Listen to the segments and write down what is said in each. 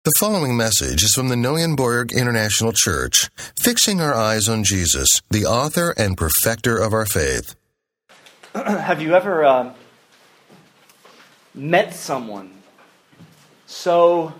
The following message is from the Neuenborg International Church, fixing our eyes on Jesus, the author and perfecter of our faith. Have you ever met someone so,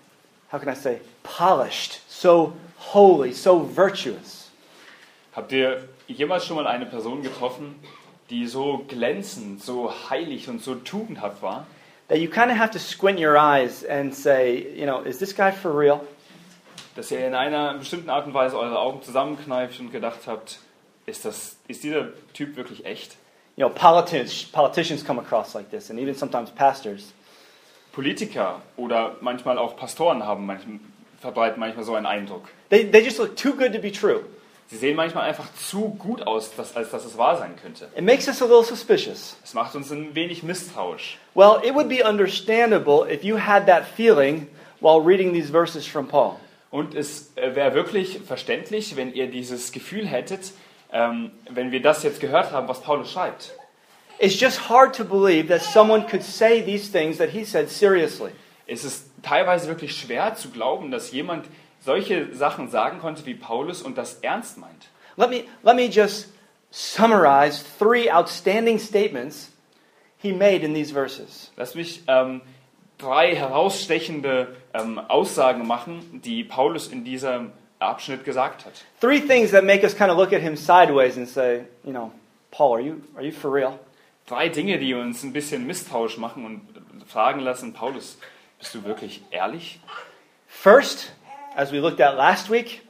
polished, so holy, so virtuous? Habt ihr jemals schon mal eine Person getroffen, die so glänzend, so heilig und so tugendhaft war? That you kind of have to squint your eyes and say, is this guy for real? Dass ihr in einer bestimmten Art und Weise eure Augen zusammenkneift und gedacht habt, ist dieser Typ wirklich echt? Politicians come across like this, and even sometimes pastors. Politiker oder manchmal auch Pastoren verbreiten manchmal so einen Eindruck. They just look too good to be true. Sie sehen manchmal einfach zu gut aus, als dass es wahr sein könnte. It makes us a little suspicious. Es macht uns ein wenig misstrauisch. Well, it would be understandable if you had that feeling while reading these verses from Paul. Und es wäre wirklich verständlich, wenn ihr dieses Gefühl hättet, wenn wir das jetzt gehört haben, was Paulus schreibt. It's just hard to believe that someone could say these things that he said seriously. Es ist teilweise wirklich schwer zu glauben, dass jemand solche Sachen sagen konnte wie Paulus und das ernst meint. Let me just summarize 3 outstanding statements he made in these verses. Lass mich 3 herausstechende Aussagen machen, die Paulus in diesem Abschnitt gesagt hat. 3 things that make us kind of look at him sideways and say, Paul, are you for real? 3 Dinge, die uns ein bisschen misstrauisch machen und fragen lassen, Paulus, bist du wirklich ehrlich? First, as we looked at last week,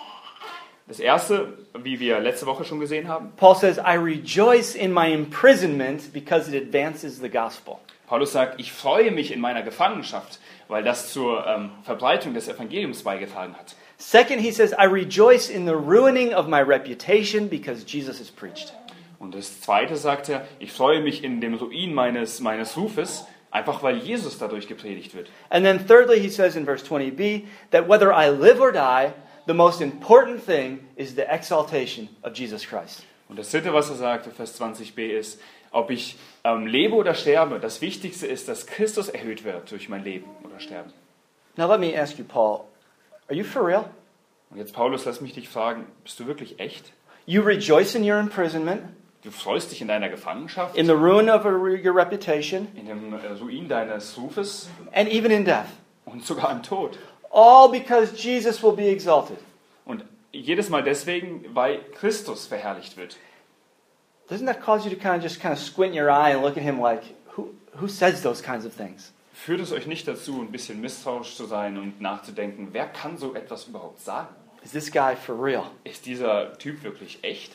das erste, wie wir letzte Woche schon gesehen haben, Paul says, I rejoice in my imprisonment because it advances the gospel. Paulus sagt, ich freue mich in meiner Gefangenschaft, weil das zur Verbreitung des Evangeliums beigetragen hat. Second, he says, I rejoice in the ruining of my reputation because Jesus is preached. Und das zweite sagt er, ich freue mich in dem Ruin meines Rufes, einfach weil Jesus dadurch gepredigt wird. And then thirdly, he says in verse 20b, that whether I live or die, the most important thing is the exaltation of Jesus Christ. Und das dritte, was er sagt, Vers 20b ist, ob ich lebe oder sterbe, das Wichtigste ist, dass Christus erhöht wird durch mein Leben oder Sterben. Now let me ask you, Paul, are you for real? Und jetzt, Paulus, lass mich dich fragen, bist du wirklich echt? You rejoice in your imprisonment, Du freust dich in deiner Gefangenschaft, in the ruin of your reputation, in dem Ruin deines Rufes and even in death. und sogar im Tod. All because Jesus will be exalted. Und jedes Mal deswegen, weil Christus verherrlicht wird. Doesn't that cause you to kind of squint your eye and look at him like, who says those kinds of things? Führt es euch nicht dazu, ein bisschen misstrauisch zu sein und nachzudenken, wer kann so etwas überhaupt sagen? Is this guy for real? Ist dieser Typ wirklich echt?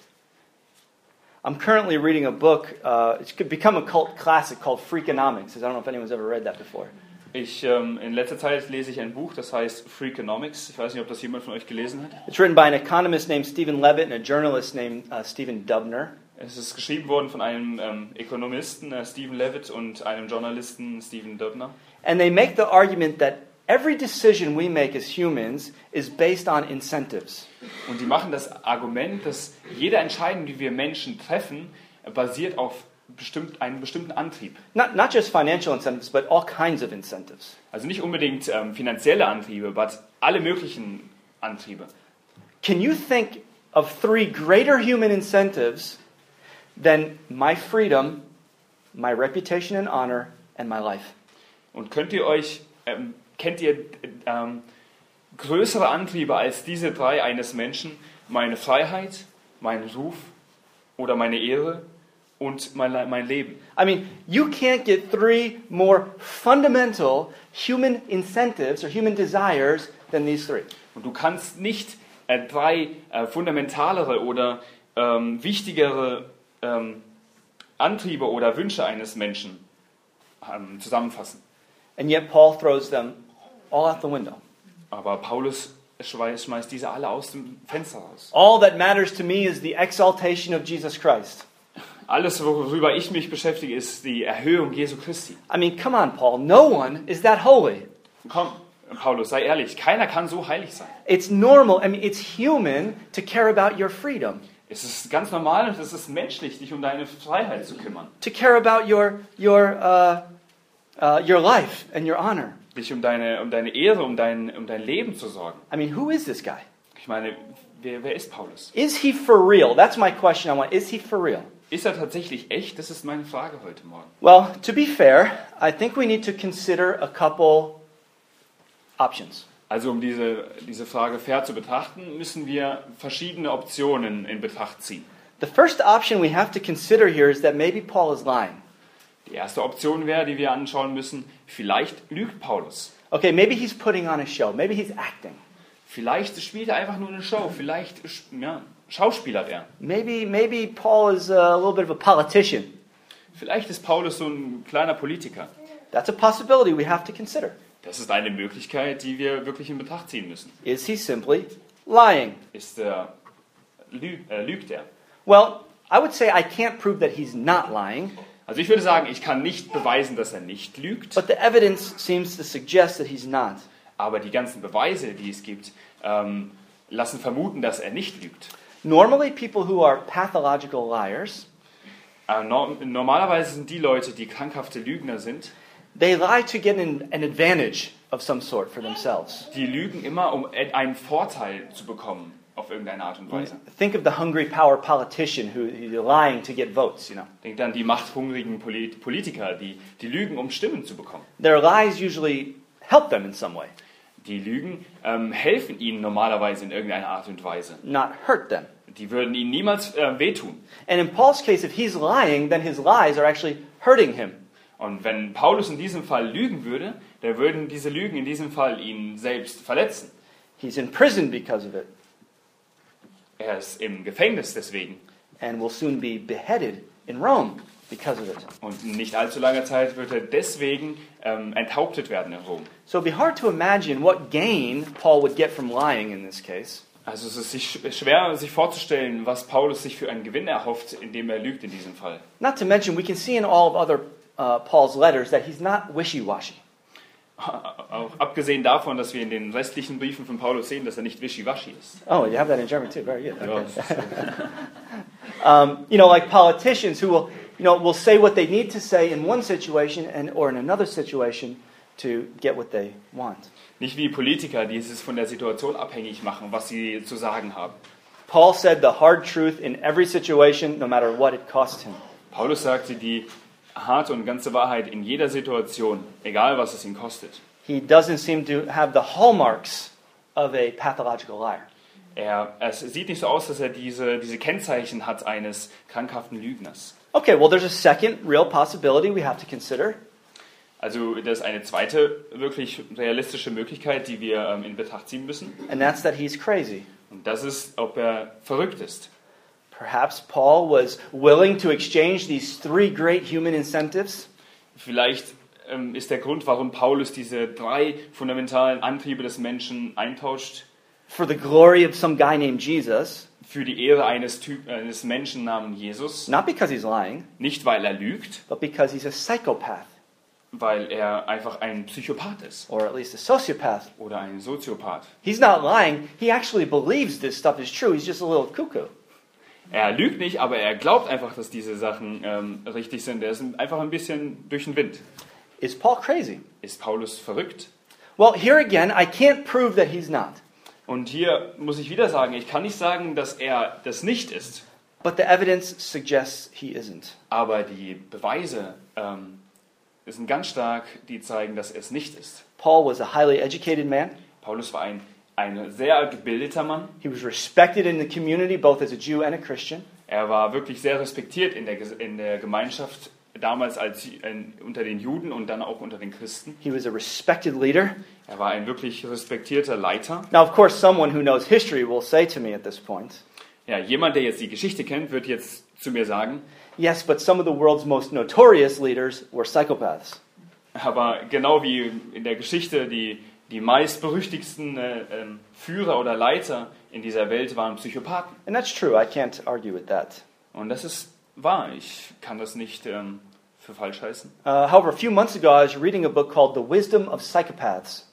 I'm currently reading a book, it's become a cult classic called Freakonomics. I don't know if anyone's ever read that before. In letzter Zeit lese ich ein Buch, das heißt Freakonomics. Ich weiß nicht, ob das jemand von euch gelesen hat. It's written by an economist named Stephen Levitt and a journalist named Stephen Dubner. Es ist geschrieben worden von einem Ökonomisten, Stephen Levitt, und einem Journalisten, Stephen Dubner. And they make the argument that every decision we make as humans is based on incentives. Und die machen das Argument, dass jede Entscheidung, die wir Menschen treffen, basiert auf einen bestimmten Antrieb. Not just financial incentives, but all kinds of incentives. Also nicht unbedingt finanzielle Antriebe, aber alle möglichen Antriebe. Can you think of 3 greater human incentives than my freedom, my reputation and honor, and my life? Und kennt ihr größere Antriebe als diese 3 eines Menschen? Meine Freiheit, mein Ruf oder meine Ehre und mein Leben. I mean, you can't get 3 more fundamental human incentives or human desires than these 3. Und du kannst nicht 3 fundamentalere oder wichtigere Antriebe oder Wünsche eines Menschen zusammenfassen. And yet Paul throws them all out the window. Aber Paulus schmeißt diese alle aus dem Fenster raus. All that matters to me is the exaltation of Jesus Christ. Alles, worüber ich mich beschäftige, ist die Erhöhung Jesu Christi. I mean, come on, Paul. No one is that holy. Komm, Paulus, sei ehrlich. Keiner kann so heilig sein. It's normal. I mean, it's human to care about your freedom. Es ist ganz normal und es ist menschlich, dich um deine Freiheit zu kümmern. To care about your life and your honor. dich um deine Ehre, um dein Leben zu sorgen. I mean, who is this guy? Ich meine, wer ist Paulus? Is he for real? That's my question I want. Is he for real? Ist er tatsächlich echt? Das ist meine Frage heute Morgen. Well, to be fair, I think we need to consider a couple options. Also um diese Frage fair zu betrachten, müssen wir verschiedene Optionen in Betracht ziehen. The first option we have to consider here is that maybe Paul is lying. Die erste Option wäre, die wir anschauen müssen, vielleicht lügt Paulus. Okay, maybe he's putting on a show. Maybe he's acting. Vielleicht spielt er einfach nur eine Show. Vielleicht schauspielert er. Maybe Paul is a little bit of a politician. Vielleicht ist Paulus so ein kleiner Politiker. That's a possibility we have to consider. Das ist eine Möglichkeit, die wir wirklich in Betracht ziehen müssen. Is he simply lying? Lügt er? Well, I would say I can't prove that he's not lying, Also ich würde sagen, ich kann nicht beweisen, dass er nicht lügt, but the evidence seems to suggest that he's not. aber die ganzen Beweise, die es gibt, lassen vermuten, dass er nicht lügt. Normally, people who are pathological liars, Normalerweise sind die Leute, die krankhafte Lügner sind, they lie to get an advantage of some sort for themselves. die lügen immer, um einen Vorteil zu bekommen, auf irgendeine Art und Weise. Think of the hungry power politician who's lying to get votes, you know. Denkt an die machthungrigen Politiker, die lügen, um Stimmen zu bekommen. Their lies usually help them in some way, Die Lügen helfen ihnen normalerweise in irgendeiner Art und Weise. not hurt them. Die würden ihnen niemals wehtun. And in Paul's case, if he's lying, then his lies are actually hurting him. Und wenn Paulus in diesem Fall lügen würde, dann würden diese Lügen in diesem Fall ihn selbst verletzen. He's in prison because of it, Er ist im Gefängnis deswegen. and will soon be beheaded in Rome because of it. Und in nicht allzu langer Zeit wird er deswegen enthauptet werden in Rom. So it'd be hard to imagine what gain Paul would get from lying in this case. Also es ist schwer, sich vorzustellen, was Paulus sich für einen Gewinn erhofft, indem er lügt in diesem Fall. Not to mention, we can see in all of other Paul's letters that he's not wishy-washy. Auch abgesehen davon, dass wir in den restlichen Briefen von Paulus sehen, dass er nicht wischiwaschi ist. Oh, you have that in German too. Very good. Ja, Okay. Like politicians who will say what they need to say in one situation or in another situation to get what they want. Nicht wie Politiker, die es von der Situation abhängig machen, was sie zu sagen haben. Paul said the hard truth in every situation, no matter what it cost him. Paulus sagte die harte und ganze Wahrheit in jeder Situation, egal was es ihn kostet. He doesn't seem to have the hallmarks of a pathological liar. Es sieht nicht so aus, dass er diese Kennzeichen hat eines krankhaften Lügners. Okay, well, there's a second real possibility we have to consider. Also das ist eine zweite wirklich realistische Möglichkeit, die wir in Betracht ziehen müssen. And that's that he's crazy. Und das ist, ob er verrückt ist. Perhaps Paul was willing to exchange these three great human incentives Vielleicht ist der Grund, warum Paulus diese 3 fundamentalen Antriebe des Menschen eintauscht, for the glory of some guy named Jesus, für die Ehre eines Menschen namens Jesus. not because he's lying, Nicht, weil er lügt, but because he's a psychopath, weil er einfach ein Psychopath ist or at least a sociopath. oder ein Soziopath. He's not lying. He actually believes this stuff is true. He's just a little cuckoo. Er lügt nicht, aber er glaubt einfach, dass diese Sachen richtig sind. Er ist einfach ein bisschen durch den Wind. Is Paul crazy? Ist Paulus verrückt? Well, here again, I can't prove that he's not. Und hier muss ich wieder sagen, ich kann nicht sagen, dass er das nicht ist. But the evidence suggests he isn't. Aber die Beweise sind ganz stark, die zeigen, dass er es nicht ist. Paul was a highly educated man. Paulus war ein sehr gebildeter Mann. He was respected in the community, both as a Jew and a Christian. Er war wirklich sehr respektiert in der Gemeinschaft, damals unter den Juden und dann auch unter den Christen. He was a respected leader. Er war ein wirklich respektierter Leiter. Now, of course, someone who knows history will say to me at this point, Ja, jemand, der jetzt die Geschichte kennt, wird jetzt zu mir sagen, yes, but some of the world's most notorious leaders were psychopaths. aber genau wie in der Geschichte die meistberüchtigsten Führer oder Leiter in dieser Welt waren Psychopathen. And that's true. I can't argue with that. Und das ist wahr. Ich kann das nicht für falsch heißen. However, a few months ago, I was reading a book called The Wisdom of Psychopaths.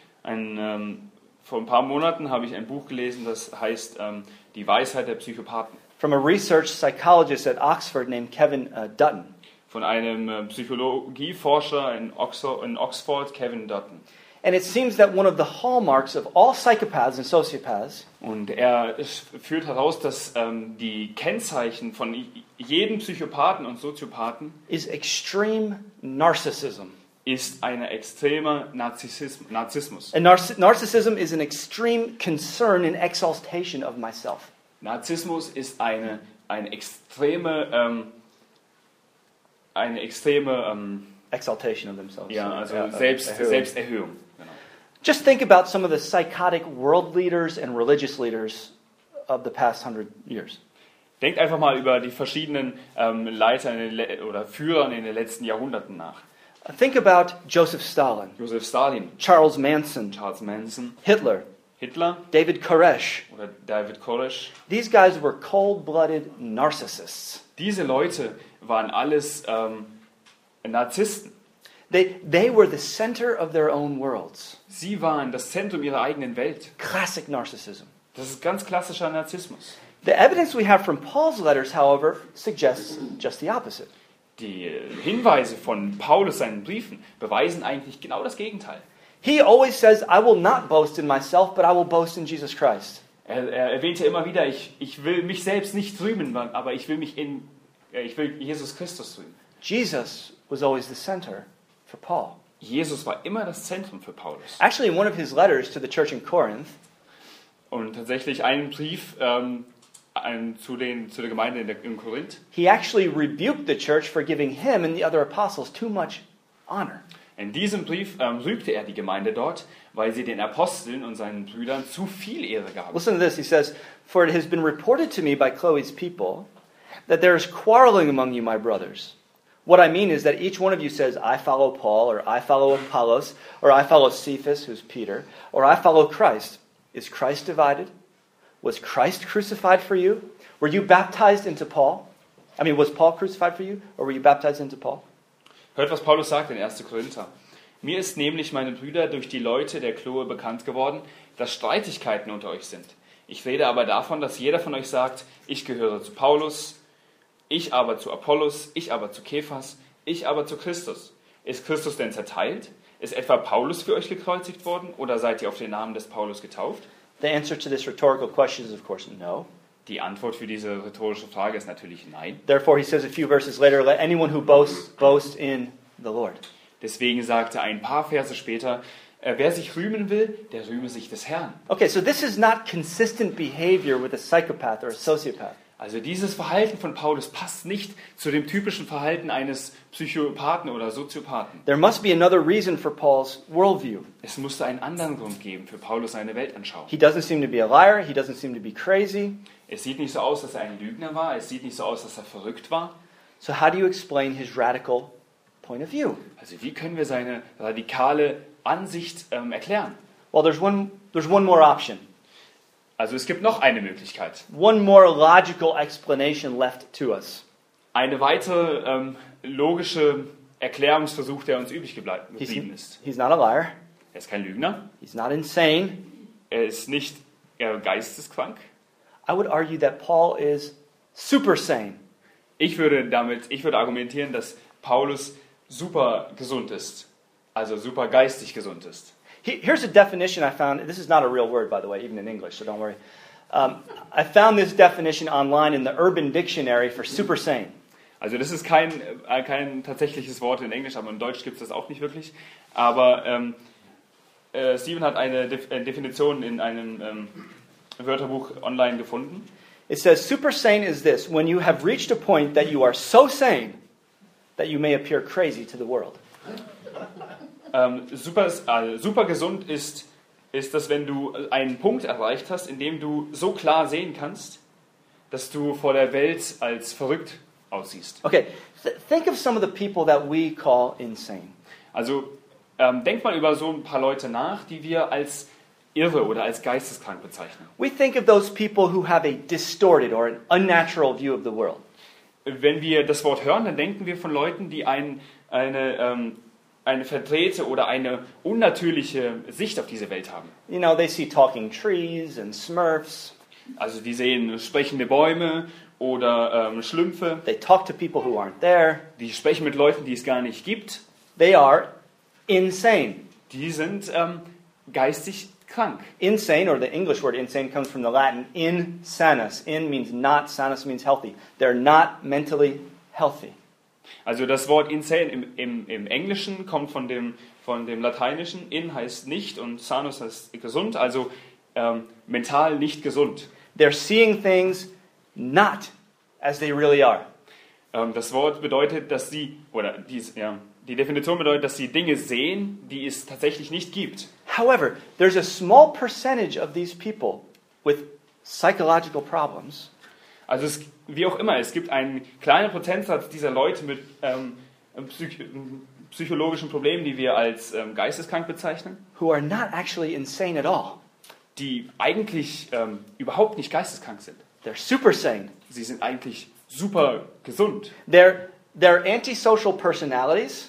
Vor ein paar Monaten habe ich ein Buch gelesen, das heißt Die Weisheit der Psychopathen. From a research psychologist at Oxford named Kevin Dutton. von einem Psychologieforscher in Oxford, Kevin Dutton. And it seems that one of the hallmarks of all psychopaths and sociopaths Und er führt heraus, dass die Kennzeichen von jedem Psychopathen und Soziopathen is extreme narcissism. ist eine extreme Narzissmus. And narcissism is an extreme concern and exaltation of myself. Narzissmus ist eine extreme Exaltation of themselves. ja, also Erhöhung. Selbsterhöhung. Genau. Just think about some of the psychotic world leaders and religious leaders of the past 100 years. Denkt einfach mal über die verschiedenen Leiter oder Führer in den letzten Jahrhunderten nach. Think about Joseph Stalin, Josef Stalin, Charles Manson, Charles Manson, Hitler, Hitler David Koresh. oder David Koresh. These guys were cold-blooded narcissists. Diese Leute waren alles Narzissten. They were the center of their own worlds. Sie waren das Zentrum ihrer eigenen Welt. Classic narcissism. Das ist ganz klassischer Narzissmus. The evidence we have from Paul's letters, however, suggests just the opposite. Die Hinweise von Paulus, seinen Briefen, beweisen eigentlich genau das Gegenteil. He always says, I will not boast in myself, but I will boast in Jesus Christ. Er erwähnte immer wieder, ich will mich selbst nicht rühmen, aber ich will Jesus Christus rühmen. Jesus was always the center for Paul. Jesus war immer das Zentrum für Paulus. Actually, in one of his letters to the church in Corinth, Und tatsächlich einen Brief zu der Gemeinde in Korinth, he actually rebuked the church for giving him and the other apostles too much honor. in diesem Brief rügte er die Gemeinde dort, weil sie den Aposteln und seinen Brüdern zu viel Ehre gaben. Listen to this. He says, For it has been reported to me by Chloe's people that there is quarreling among you, my brothers. What I mean is that each one of you says, I follow Paul, or I follow Apollos, or I follow Cephas, who's Peter, or I follow Christ. Is Christ divided? Was Christ crucified for you? Were you baptized into Paul? Was Paul crucified for you, or were you baptized into Paul? Hört, was Paulus sagt in 1. Korinther. Mir ist nämlich, meine Brüder, durch die Leute der Chloe bekannt geworden, dass Streitigkeiten unter euch sind. Ich rede aber davon, dass jeder von euch sagt, ich gehöre zu Paulus, ich aber zu Apollos, ich aber zu Kephas, ich aber zu Christus. Ist Christus denn zerteilt? Ist etwa Paulus für euch gekreuzigt worden oder seid ihr auf den Namen des Paulus getauft? The answer to this rhetorical question is, of course, no. Die Antwort für diese rhetorische Frage ist natürlich nein. Therefore, he says a few verses later, let anyone who boasts, boast in the Lord. Deswegen sagte er ein paar Verse später, wer sich rühmen will, der rühme sich des Herrn. Okay, so this is not consistent behavior with a psychopath or a sociopath. Also dieses Verhalten von Paulus passt nicht zu dem typischen Verhalten eines Psychopathen oder Soziopathen. There must be another reason for Paul's worldview. Es musste einen anderen Grund geben für Paulus seine Weltanschauung. He doesn't seem to be a liar. He doesn't seem to be crazy. Es sieht nicht so aus, dass er ein Lügner war. Es sieht nicht so aus, dass er verrückt war. So how do you explain his radical point of view? Also wie können wir seine radikale Ansicht erklären? Well, there's one more option. Also es gibt noch eine Möglichkeit. One more logical explanation left to us. Eine weitere logische Erklärungsversuch, der uns übrig geblieben ist. He's not a liar. Er ist kein Lügner. He's not insane. Er ist nicht geisteskrank. I would argue that Paul is super sane. Ich würde argumentieren, dass Paulus super gesund ist. Also super geistig gesund ist. Here's a definition I found. This is not a real word, by the way, even in English, so don't worry. I found this definition online in the Urban Dictionary for super sane. Also das ist kein tatsächliches Wort in Englisch, aber in Deutsch gibt es das auch nicht wirklich. Aber Steven hat eine Definition in einem Wörterbuch online gefunden. It says, super sane is this, when you have reached a point that you are so sane that you may appear crazy to the world. Super gesund ist das, wenn du einen Punkt erreicht hast, in dem du so klar sehen kannst, dass du vor der Welt als verrückt aussiehst. Okay, think of some of the people that we call insane. Also denk mal über so ein paar Leute nach, die wir als irre oder als geisteskrank bezeichnen. We think of those people who have a distorted or an unnatural view of the world. Wenn wir das Wort hören, dann denken wir von Leuten, die eine verdrehte oder eine unnatürliche Sicht auf diese Welt haben. You know, they see talking trees and Smurfs. Also die sehen sprechende Bäume oder Schlümpfe. They talk to people who aren't there. Die sprechen mit Leuten, die es gar nicht gibt. They are insane. Die sind geistig krank. Insane, or the English word insane, comes from the Latin insanus. In means not, sanus means healthy. They're not mentally healthy. Also das Wort insane im Englischen kommt von dem Lateinischen. In heißt nicht und sanus heißt gesund, also mental nicht gesund. They're seeing things not as they really are. Das Wort bedeutet, dass die Definition bedeutet, dass sie Dinge sehen, die es tatsächlich nicht gibt. However, there's a small percentage of these people with psychological problems Also wie auch immer, es gibt einen kleinen Prozentsatz dieser Leute mit psychologischen Problemen, die wir als geisteskrank bezeichnen, who are not actually insane at all. die eigentlich überhaupt nicht geisteskrank sind. They're super sane. Sie sind eigentlich super gesund. They're antisocial personalities.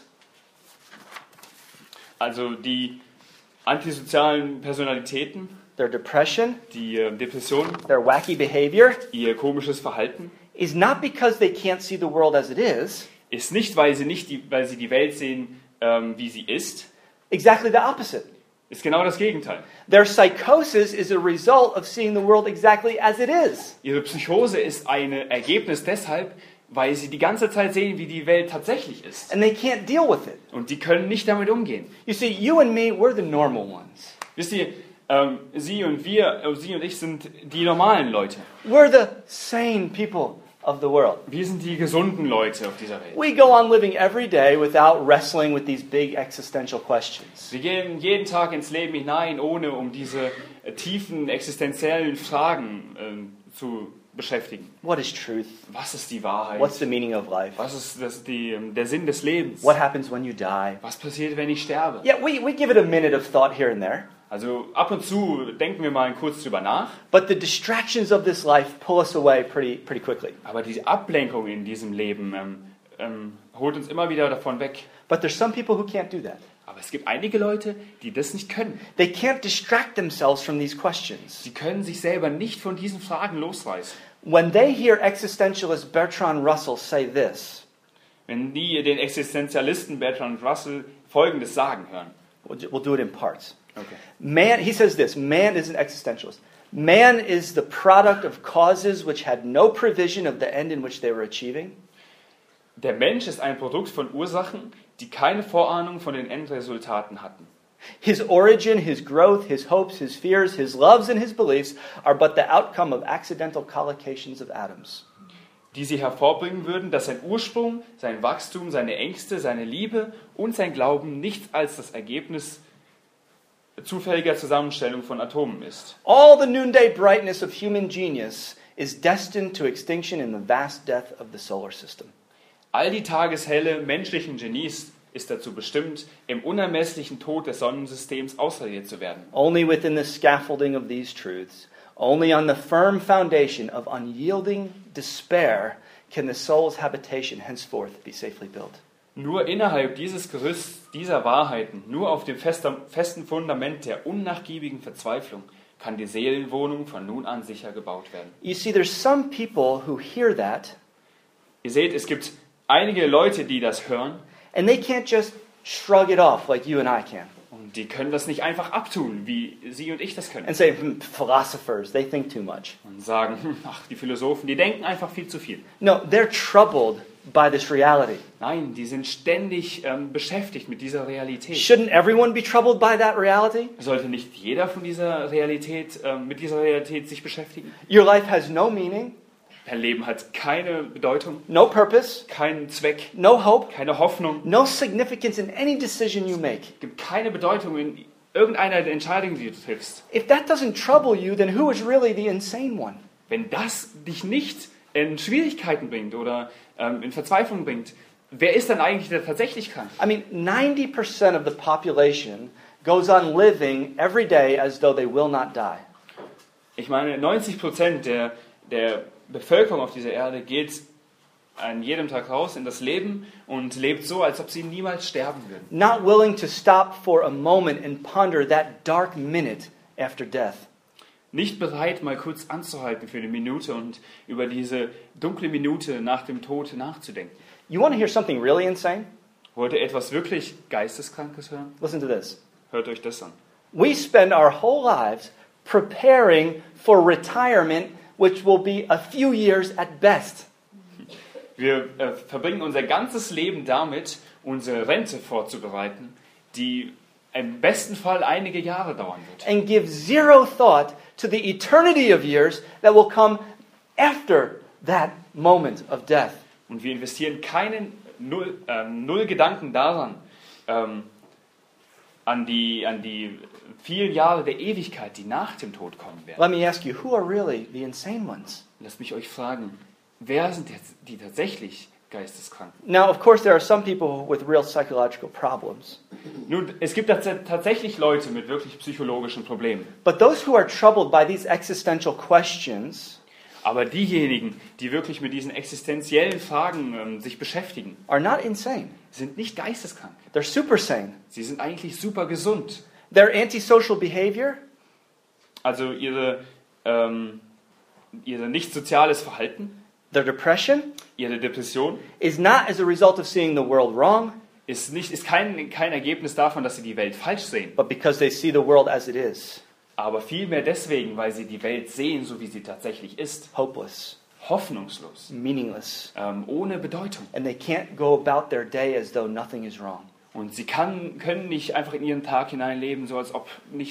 Also die antisozialen Personalitäten, Their depression, die Depression, their wacky behavior ihr komisches Verhalten, is not because they can't see the world as it is. ist nicht, weil sie die Welt sehen, wie sie ist. Exactly the opposite. Ist genau das Gegenteil. Their psychosis is a result of seeing the world exactly as it is. Ihre Psychose ist ein Ergebnis deshalb, weil sie die ganze Zeit sehen, wie die Welt tatsächlich ist. And they can't deal with it. Und die können nicht damit umgehen. You see, you and me, we're the normal ones. Wisst ihr, Sie und ich sind die normalen Leute. We're the sane people of the world. Wir sind die gesunden Leute auf dieser Welt. We go on living every day without wrestling with these big existential questions. Wir gehen jeden Tag ins Leben hinein, ohne um diese tiefen existenziellen Fragen zu beschäftigen. What is truth? Was ist die Wahrheit? What's the meaning of life? Was ist der Sinn des Lebens? What happens when you die? Was passiert, wenn ich sterbe? Yeah, we give it a minute of thought here and there. Also ab und zu denken wir mal kurz drüber nach. But the distractions of this life pull us away pretty quickly. Aber die Ablenkung in diesem Leben holt uns immer wieder davon weg. But there's some people who can't do that. Aber es gibt einige Leute, die das nicht können. They can't distract themselves from these questions. Sie können sich selber nicht von diesen Fragen losreißen. When they hear existentialist Bertrand Russell say this, Wenn die den Existenzialisten Bertrand Russell Folgendes sagen hören. we'll do it in parts. Okay. Man, he says this, man is an existentialist. Man is the product of causes which had no provision of the end in which they were achieving. Der Mensch ist ein Produkt von Ursachen, die keine Vorahnung von den Endresultaten hatten. His origin, his growth, his hopes, his fears, his loves and his beliefs are but the outcome of accidental collocations of atoms. Die sie hervorbringen würden, dass sein Ursprung, sein Wachstum, seine Ängste, seine Liebe und sein Glauben nichts als das Ergebnis zufälliger Zusammenstellung von Atomen ist. All the noonday brightness of human genius is destined to extinction in the vast death of the solar system. All die Tageshelle menschlichen Genies ist dazu bestimmt, im unermesslichen Tod des Sonnensystems ausradiert zu werden. Only within the scaffolding of these truths, only on the firm foundation of unyielding despair can the soul's habitation henceforth be safely built. Nur innerhalb dieses Gerüsts, dieser Wahrheiten, nur auf dem festen Fundament der unnachgiebigen Verzweiflung kann die Seelenwohnung von nun an sicher gebaut werden. You see, there's some people who hear that Ihr seht, es gibt einige Leute, die das hören and they can't just shrug it off like you and I can und die können das nicht einfach abtun, wie Sie und ich das können. and say, philosophers, they think too much. Und sagen, ach, die Philosophen, die denken einfach viel zu viel. No, they're troubled by this reality. Nein, die sind ständig beschäftigt mit dieser Realität. Shouldn't everyone be troubled by that reality? Sollte nicht jeder von dieser Realität, mit dieser Realität sich beschäftigen? Your life has no meaning, Dein Leben hat keine Bedeutung, no purpose, keinen Zweck, no hope, keine Hoffnung, no significance in any decision you make. gibt keine Bedeutung in irgendeiner der Entscheidungen, die du triffst. If that doesn't trouble you, then who is really the insane one? Wenn das dich nicht in Schwierigkeiten bringt oder in Verzweiflung bringt, wer ist dann eigentlich der tatsächlich krank? I mean, 90% of the population goes on living every day as though they will not die. Ich meine, 90% der Bevölkerung auf dieser Erde geht an jedem Tag raus in das Leben und lebt so, als ob sie niemals sterben würden. Not willing to stop for a moment and ponder that dark minute after death. nicht bereit, mal kurz anzuhalten für eine Minute und über diese dunkle Minute nach dem Tod nachzudenken. You want to hear something really insane? Wollt ihr etwas wirklich Geisteskrankes hören? Listen to this. Hört euch das an. We spend our whole lives preparing for retirement, which will be a few years at best. Wir verbringen unser ganzes Leben damit, unsere Rente vorzubereiten, die im besten Fall einige Jahre dauern wird. And give zero thought to the eternity of years that will come after that moment of death. Und wir investieren null Gedanken daran, an die vielen Jahre der Ewigkeit, die nach dem Tod kommen werden. Let me ask you, who are really the insane ones? Lasst mich euch fragen, wer sind jetzt die tatsächlich Geisteskranken? Now, of course, there are some people with real psychological problems. Nun, es gibt tatsächlich Leute mit wirklich psychologischen Problemen. But those who are troubled by these existential questions Aber diejenigen, die wirklich mit diesen existenziellen Fragen sich beschäftigen, are not insane. sind nicht geisteskrank. They're super sane. Sie sind eigentlich super gesund. Their antisocial behavior Also ihre nicht soziales Verhalten, their depression ihre Depression is not as a result of seeing the world wrong, ist kein Ergebnis davon, dass sie die Welt falsch sehen, but because they see the world as it is, aber vielmehr deswegen, weil sie die Welt sehen, so wie sie tatsächlich ist. hopeless, Hoffnungslos, meaningless, ohne Bedeutung. and they can't go about their day as though nothing is wrong. Und sie können nicht einfach in ihren Tag hineinleben, so als ob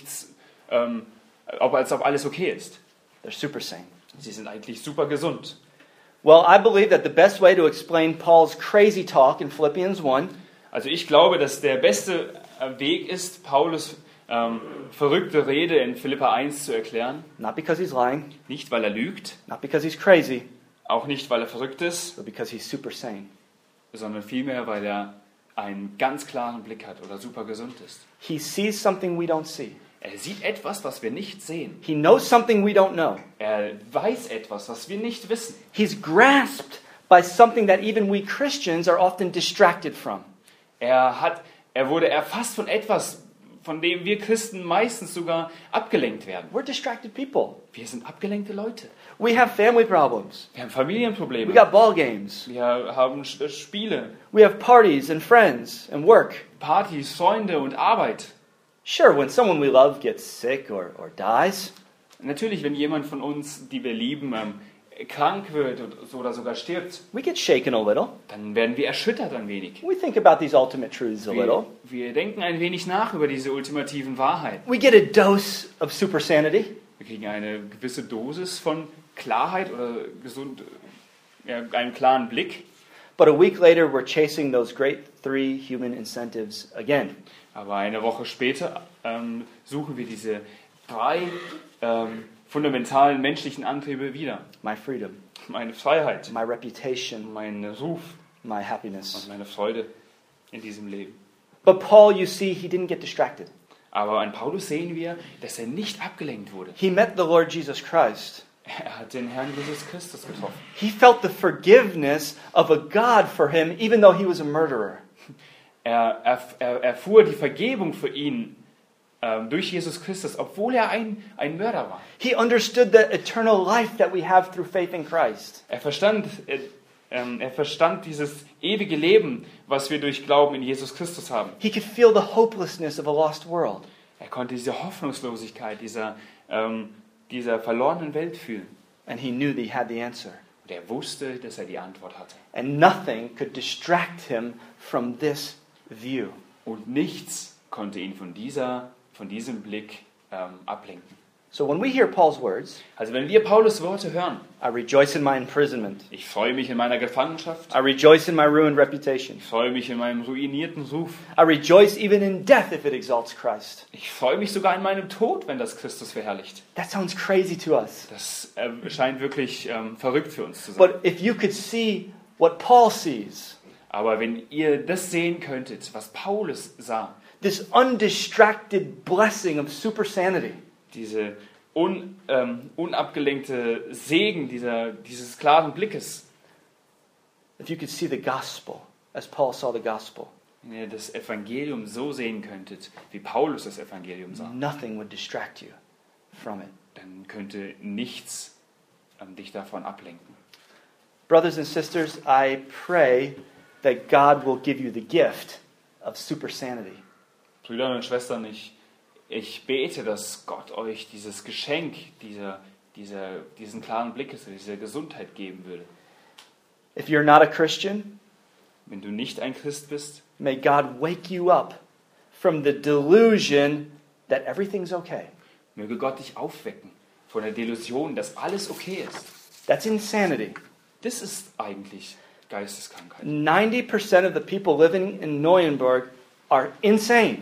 als ob alles okay ist. They're super sane. Sie sind eigentlich super gesund. Well, I believe that the best way to explain Paul's crazy talk in Philippians 1 Also ich glaube, dass der beste Weg ist, Paulus verrückte Rede in Philipper 1 zu erklären. not because he's lying, Nicht, weil er lügt, not because he's crazy, auch nicht, weil er verrückt ist, but because he's super sane. sondern vielmehr, weil er einen ganz klaren Blick hat oder super gesund ist. He sees something we don't see. Er sieht etwas, was wir nicht sehen. He knows something we don't know. Er weiß etwas, was wir nicht wissen. He's grasped by something that even we Christians are often distracted from. Er wurde erfasst von etwas, von dem wir Christen meistens sogar abgelenkt werden. We're distracted people. Wir sind abgelenkte Leute. We have family problems. Wir haben We Familienprobleme. got ball games. Wir haben Spiele, We have parties and friends and work. Partys, Freunde und Arbeit. Sure, when someone we love gets sick or dies, Natürlich, wenn jemand von uns, die wir lieben, krank wird oder sogar stirbt, we get shaken a little. dann werden wir erschüttert ein wenig. We think about these ultimate truths a little. Wir denken ein wenig nach über diese ultimativen Wahrheiten. We get a dose of super sanity. Wir kriegen eine gewisse Dosis von Klarheit oder einen klaren Blick. But a week later, we're chasing those great 3 human incentives again. Aber eine Woche später suchen wir diese 3 fundamentalen menschlichen Antriebe wieder. My freedom, Meine Freiheit, my reputation, mein Ruf my und happiness. meine Freude in diesem Leben. But Paul, you see, he didn't get distracted. Aber an Paulus sehen wir, dass er nicht abgelenkt wurde. He met the Lord Jesus Christ. Er hat den Herrn Jesus Christus getroffen. He felt the forgiveness of a God for him, even though he was a murderer. Er erfuhr die Vergebung für ihn durch Jesus Christus, obwohl er ein Mörder war. He understood the eternal life that we have through faith in Christ. Er verstand dieses ewige Leben, was wir durch Glauben in Jesus Christus haben. He could feel the hopelessness of a lost world. Er konnte diese Hoffnungslosigkeit dieser verlorenen Welt fühlen. And he knew that he had the answer. Und er wusste, dass er die Antwort hatte. And nothing could distract him from this view. Und nichts konnte ihn von diesem Blick ablenken. So when we hear Paul's words, Also wenn wir Paulus Worte hören, I rejoice in my imprisonment. ich freue mich in meiner Gefangenschaft, I rejoice in my ruined reputation. ich freue mich in meinem ruinierten Ruf, I rejoice even in death if it exalts Christ. ich freue mich sogar in meinem Tod, wenn das Christus verherrlicht. That sounds crazy to us. Das scheint wirklich verrückt für uns zu sein. But if you could see what Paul sees, Aber wenn ihr das sehen könntet, was Paulus sah, this undistracted blessing of super sanity, diese unabgelenkte Segen dieses klaren Blickes, if you could see the gospel as Paul saw the gospel, wenn ihr das Evangelium so sehen könntet, wie Paulus das Evangelium sah, nothing would distract you from it. dann könnte nichts dich davon ablenken. Brothers and sisters, I pray that God will give you the gift of super sanity. Brüder und Schwestern, ich bete, dass Gott euch dieses Geschenk, diesen klaren Blick, diese Gesundheit geben würde. If you're not a Christian, Wenn du nicht ein Christ bist, may God wake you up from the delusion that everything's okay. möge Gott dich aufwecken von der Delusion, dass alles okay ist. That's insanity. Das ist eigentlich Geisteskrankheit. 90% of the people living in Neuenburg are insane.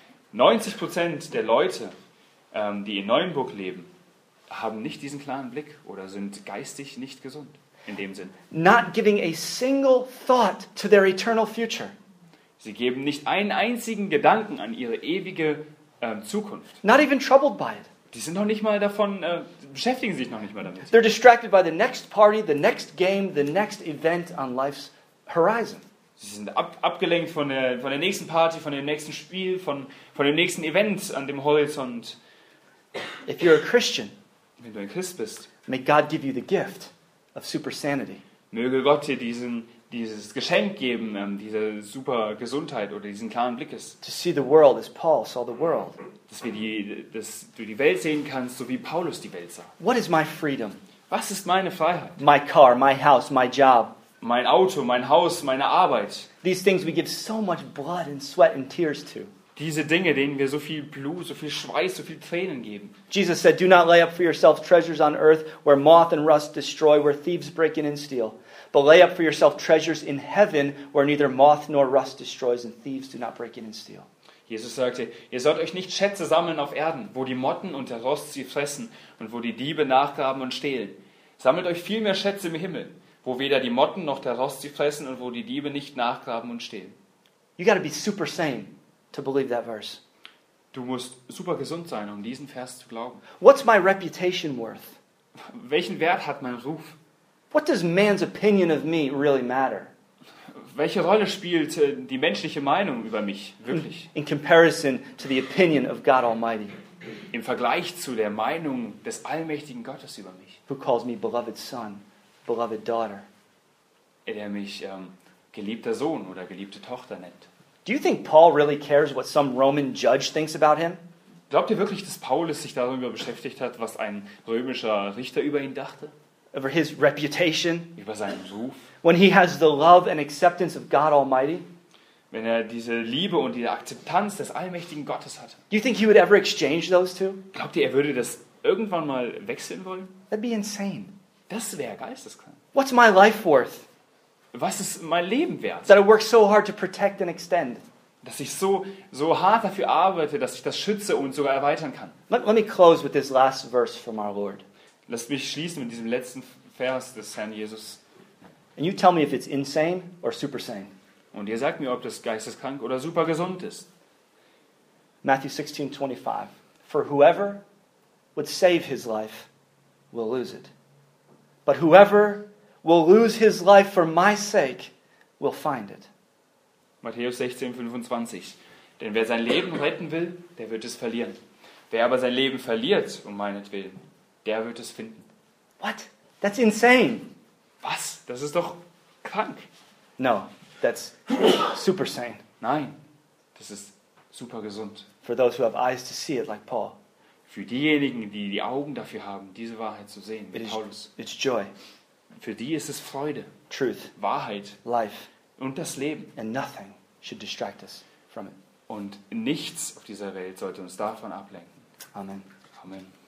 90% der Leute, die in Neuenburg leben, haben nicht diesen klaren Blick oder sind geistig nicht gesund in dem Sinn. Not giving a single thought to their eternal future. Sie geben nicht einen einzigen Gedanken an ihre ewige Zukunft. Not even troubled by it. Die sind noch nicht mal davon, beschäftigen sich noch nicht mal damit. They're distracted by the next party, the next game, the next event on life's horizon. Sie sind abgelenkt von der nächsten Party, von dem nächsten Spiel, von dem nächsten Event an dem Horizont. If you're a Christian, Wenn du ein Christ bist, may God give you the gift of super sanity. möge Gott dir dieses Geschenk geben, diese super Gesundheit oder diesen klaren Blickes, To see the world as Paul saw the world. dass du die Welt sehen kannst, so wie Paulus die Welt sah. What is my freedom? Was ist meine Freiheit? My car, my house, my job. Mein Auto, mein Haus, meine Arbeit. These things we give so much blood and sweat and tears to. Diese Dinge, denen wir so viel Blut, so viel Schweiß, so viel Tränen geben. Jesus said, "Do not lay up for yourselves treasures on earth where moth and rust destroy, where thieves break in and steal. But lay up for yourself treasures in heaven where neither moth nor rust destroys and thieves do not break in and steal." Jesus sagte, ihr sollt euch nicht Schätze sammeln auf Erden, wo die Motten und der Rost sie fressen und wo die Diebe nachgraben und stehlen. Sammelt euch vielmehr Schätze im Himmel, wo weder die Motten noch der Rost sie fressen und wo die Diebe nicht nachgraben und stehlen. You got to be super sane to believe that verse. Du musst super gesund sein, um diesen Vers zu glauben. What's my reputation worth? Welchen Wert hat mein Ruf? What does man's opinion of me really matter Welche Rolle spielt die menschliche Meinung über mich wirklich in comparison to the opinion of God Almighty, im Vergleich zu der Meinung des allmächtigen Gottes über mich, who calls me beloved son, beloved daughter? der mich geliebter Sohn oder geliebte Tochter nennt? Do you think Paul really cares what some Roman judge thinks about him? Glaubt ihr wirklich, dass Paulus sich darüber beschäftigt hat, was ein römischer Richter über ihn dachte? Over his reputation? Über seinen Ruf? When he has the love and acceptance of God Almighty? Wenn er diese Liebe und die Akzeptanz des allmächtigen Gottes hatte? Do you think he would ever exchange those two? Glaubt ihr, er würde das irgendwann mal wechseln wollen? That'd be insane. Das wäre geisteskrank. What's my life worth Was ist mein Leben wert? that I work so hard to protect and extend? Dass ich so hart dafür arbeite, dass ich das schütze und sogar erweitern kann. Let me close with this last verse from our Lord. Lasst mich schließen mit diesem letzten Vers des Herrn Jesus. And you tell me if it's insane or super sane. Und ihr sagt mir, ob das geisteskrank oder super gesund ist. Matthew 16:25. For whoever would save his life will lose it. But whoever will lose his life for my sake will find it. Matthäus 16, 25. Denn wer sein Leben retten will, der wird es verlieren. Wer aber sein Leben verliert, um meinetwillen, der wird es finden. What? That's insane. Was? Das ist doch krank. No, that's super sane. Nein, das ist super gesund. For those who have eyes to see it, like Paul. Für diejenigen, die die Augen dafür haben, diese Wahrheit zu sehen, wie Paulus. It's joy, Für die ist es Freude, truth, Wahrheit life, und das Leben. and nothing should distract us from it. Und nichts auf dieser Welt sollte uns davon ablenken. Amen. Amen.